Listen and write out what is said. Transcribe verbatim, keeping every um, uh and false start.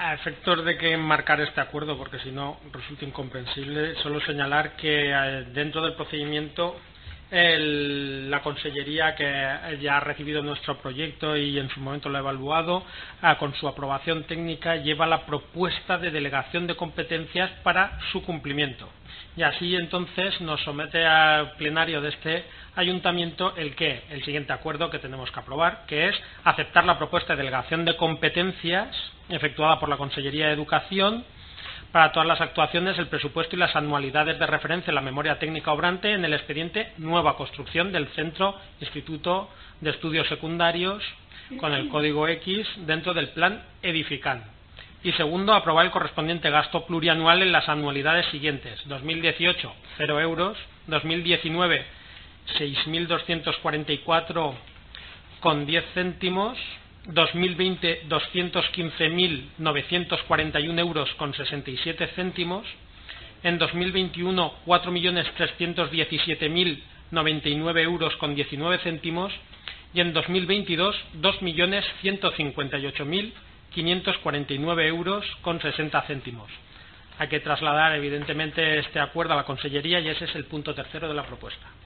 A efectos de que enmarcar este acuerdo, porque si no resulta incomprensible, solo señalar que eh, dentro del procedimiento el, la Consellería, que ya ha recibido nuestro proyecto y en su momento lo ha evaluado, eh, con su aprobación técnica lleva la propuesta de delegación de competencias para su cumplimiento. Y así entonces nos somete al plenario de este ayuntamiento el que el siguiente acuerdo que tenemos que aprobar, que es aceptar la propuesta de delegación de competencias efectuada por la Consellería de Educación para todas las actuaciones, el presupuesto y las anualidades de referencia en la memoria técnica obrante en el expediente nueva construcción del Centro Instituto de Estudios Secundarios con el código X dentro del plan Edifican. Y segundo, aprobar el correspondiente gasto plurianual en las anualidades siguientes: dos mil dieciocho, cero euros; dos mil diecinueve, seis mil doscientos cuarenta y cuatro con diez céntimos; dos mil veinte, doscientos quince mil novecientos cuarenta y uno euros con sesenta y siete céntimos; en dos mil veintiuno, cuatro millones trescientos diecisiete mil noventa y nueve euros con diecinueve céntimos; y en dos mil veintidós, dos millones ciento cincuenta y ocho mil quinientos cuarenta y nueve euros con sesenta céntimos. Hay que trasladar evidentemente este acuerdo a la Consellería y ese es el punto tercero de la propuesta.